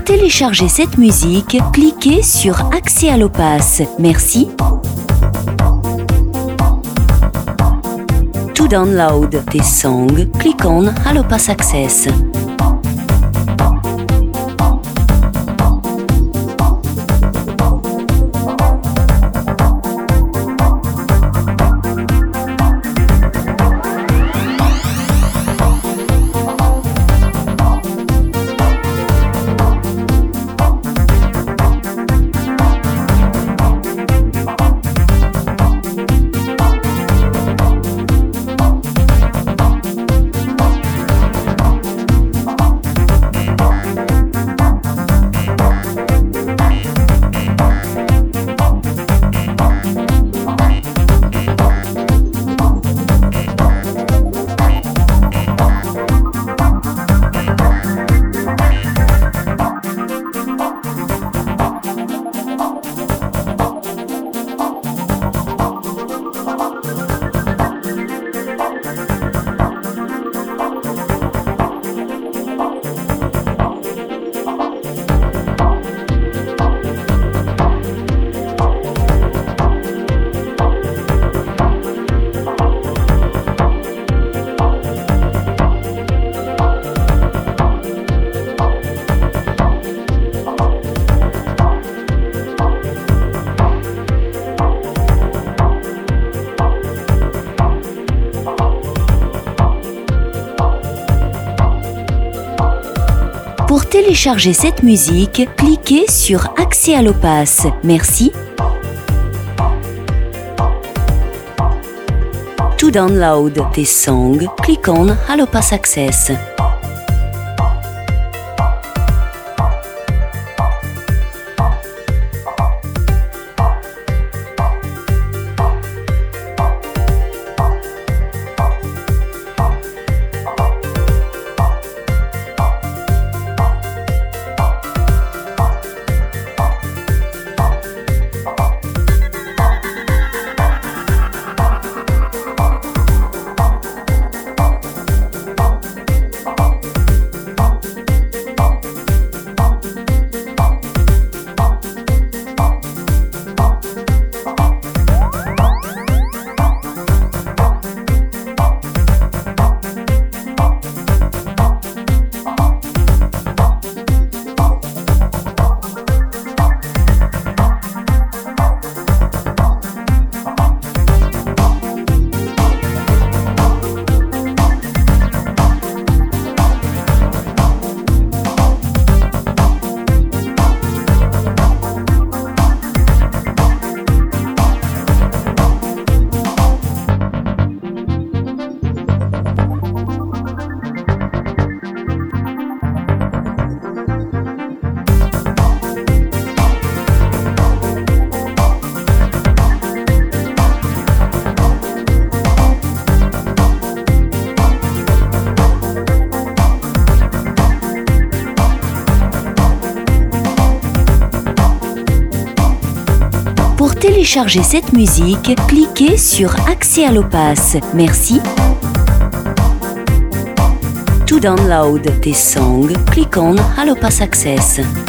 Pour télécharger cette musique, cliquez sur Accès Allo Pass. Merci. To download this song, click on Allo Pass Access. Pour télécharger cette musique, cliquez sur Accès Allo Pass. Merci. To download this song, click on Allo Pass Access. Pour télécharger cette musique, cliquez sur Accès Allo Pass. Merci. To download this song, click on Allo Pass Access.